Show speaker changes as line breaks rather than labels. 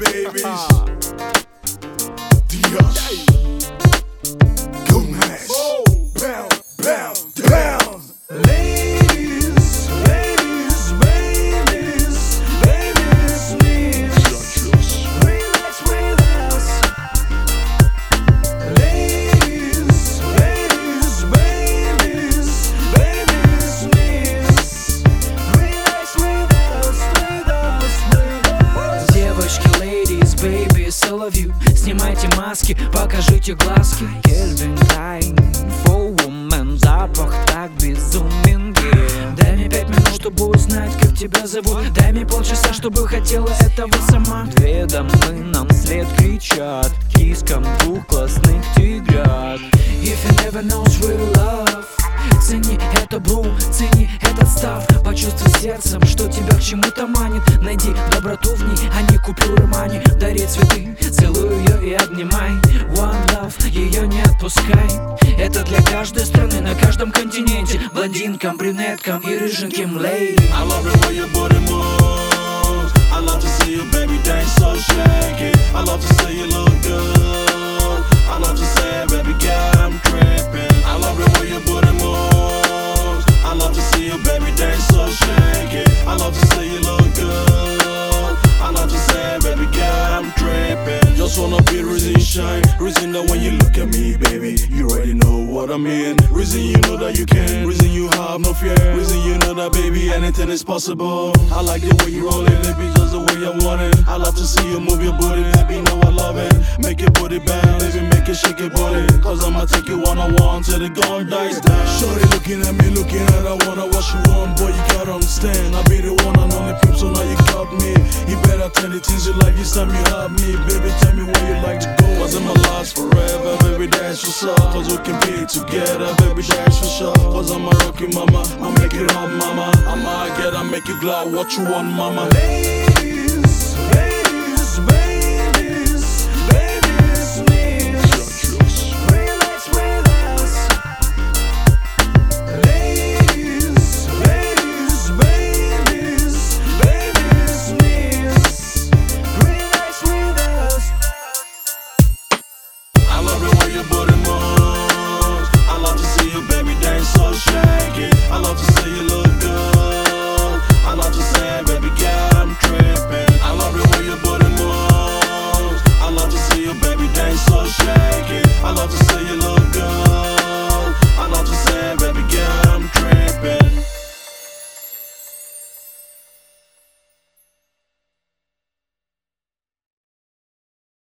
babies. Dios. Gomez. Pound, pound, pound.
Ladies, ladies, babies, babies, please relax with us. Ladies, ladies, babies, babies, please relax with us, with us, with us.
Девочки, ladies, babies, I love you. Снимайте маски, покажите глазки. Кельвин Клайн, for woman, запах так безумен. Дай мне 5 минут, чтобы узнать, как тебя зовут. Дай мне полчаса, чтобы хотела этого сама. Две дамы нам вслед кричат, кискам двух классных тигрят. If you never knows real love, цени это бру, цени этот став. Почувствуй сердцем, что тебя к чему-то манит. Найди доброту в ней, а не купюры мани. Дари цветы, целуй ее и обнимай. One love, ее не отпускай. Это для каждой страны, на каждом континенте. Блондинкам, брюнеткам и рыженьким леди.
I love the way your body moves. I love to see you, baby, dance so shaky. I love to say you look good. I love to say, baby girl, I'm tripping. I love the way your body moves. I love to see you, baby, dance so shaky. I love to say you look good. I love to say, baby girl, I'm tripping. Just wanna be the reason you shine. Reason that when you look at me, baby, you already know what I mean. Reason you know that you can. Reason you have no fear. Reason you know that, baby, anything is possible. I like the way you roll it, baby, just the way I want it. I love to see you move your booty, baby, know I love it. Make your booty bounce, baby, make it shake your body. Cause I'ma take you one-on-one till the gun dies down. Shorty looking at me, looking at I wanna what you want. Boy, you gotta understand, I be the one and only pimp, so now you got me. You better tell the things you like, this time you have me. Baby, tell me where you like to go. Cause I'ma last forever, baby, that's what's up. Cause we can be together, baby, that's for sure. Cause I'm a rocky mama, I make it up, mama. I'ma get, I make you glad, what you want, mama.